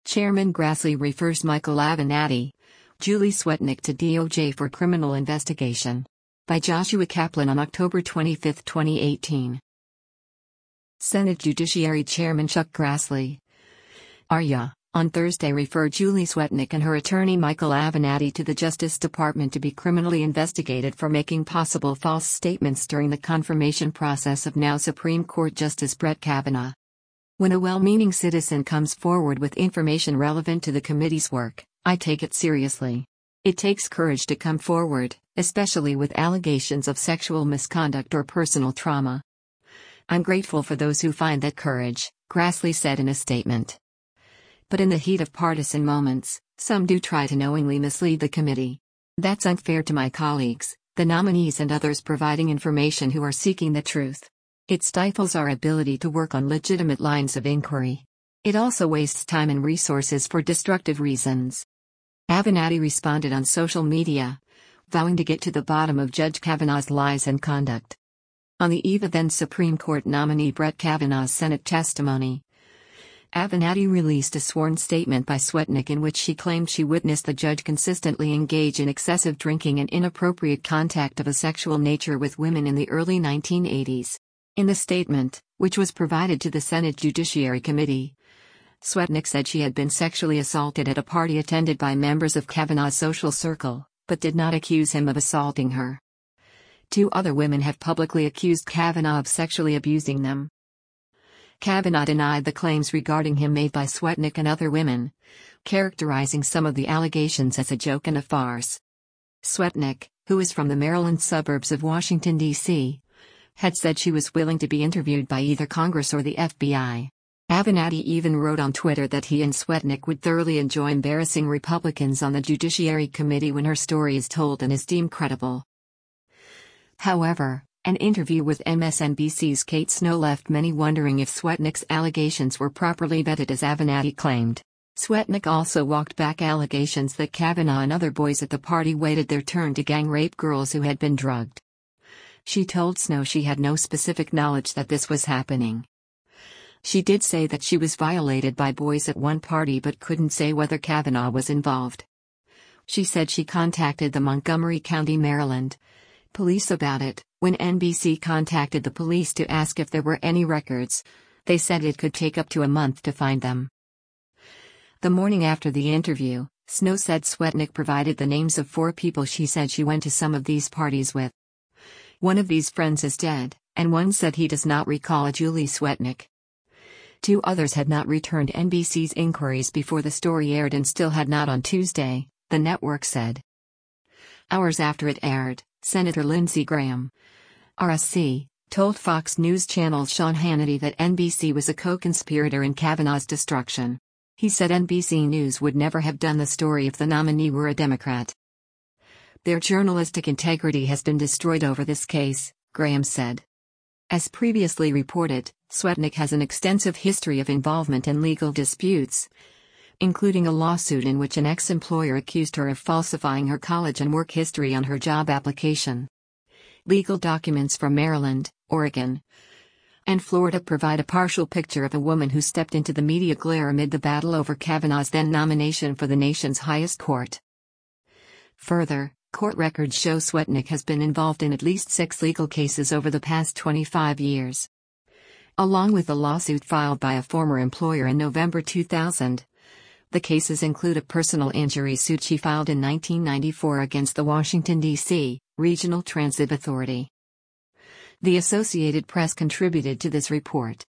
Chairman Grassley refers Michael Avenatti, Julie Swetnick to DOJ for criminal investigation. By Joshua Kaplan on October 25, 2018. Senate Judiciary Chairman Chuck Grassley, ARIA, on Thursday referred Julie Swetnick and her attorney Michael Avenatti to the Justice Department to be criminally investigated for making possible false statements during the confirmation process of now Supreme Court Justice Brett Kavanaugh. When a well-meaning citizen comes forward with information relevant to the committee's work, I take it seriously. It takes courage to come forward, especially with allegations of sexual misconduct or personal trauma. I'm grateful for those who find that courage, Grassley said in a statement. But in the heat of partisan moments, some do try to knowingly mislead the committee. That's unfair to my colleagues, the nominees and others providing information who are seeking the truth. It stifles our ability to work on legitimate lines of inquiry. It also wastes time and resources for destructive reasons. Avenatti responded on social media, vowing to get to the bottom of Judge Kavanaugh's lies and conduct. On the eve of then Supreme Court nominee Brett Kavanaugh's Senate testimony, Avenatti released a sworn statement by Swetnick in which she claimed she witnessed the judge consistently engage in excessive drinking and inappropriate contact of a sexual nature with women in the early 1980s. In the statement, which was provided to the Senate Judiciary Committee, Swetnick said she had been sexually assaulted at a party attended by members of Kavanaugh's social circle, but did not accuse him of assaulting her. 2 other women have publicly accused Kavanaugh of sexually abusing them. Kavanaugh denied the claims regarding him made by Swetnick and other women, characterizing some of the allegations as a joke and a farce. Swetnick, who is from the Maryland suburbs of Washington, D.C., had said she was willing to be interviewed by either Congress or the FBI. Avenatti even wrote on Twitter that he and Swetnick would thoroughly enjoy embarrassing Republicans on the Judiciary Committee when her story is told and is deemed credible. However, an interview with MSNBC's Kate Snow left many wondering if Swetnick's allegations were properly vetted as Avenatti claimed. Swetnick also walked back allegations that Kavanaugh and other boys at the party waited their turn to gang rape girls who had been drugged. She told Snow she had no specific knowledge that this was happening. She did say that she was violated by boys at one party but couldn't say whether Kavanaugh was involved. She said she contacted the Montgomery County, Maryland police about it. When NBC contacted the police to ask if there were any records, they said it could take up to a month to find them. The morning after the interview, Snow said Swetnick provided the names of 4 people she said she went to some of these parties with. One of these friends is dead, and one said he does not recall a Julie Swetnick. 2 others had not returned NBC's inquiries before the story aired and still had not on Tuesday, the network said. Hours after it aired, Senator Lindsey Graham, RSC, told Fox News Channel's Sean Hannity that NBC was a co-conspirator in Kavanaugh's destruction. He said NBC News would never have done the story if the nominee were a Democrat. Their journalistic integrity has been destroyed over this case, Graham said. As previously reported, Swetnick has an extensive history of involvement in legal disputes, including a lawsuit in which an ex-employer accused her of falsifying her college and work history on her job application. Legal documents from Maryland, Oregon, and Florida provide a partial picture of a woman who stepped into the media glare amid the battle over Kavanaugh's then nomination for the nation's highest court. Further, court records show Swetnick has been involved in at least 6 legal cases over the past 25 years. Along with a lawsuit filed by a former employer in November 2000, the cases include a personal injury suit she filed in 1994 against the Washington, D.C. Regional Transit Authority. The Associated Press contributed to this report.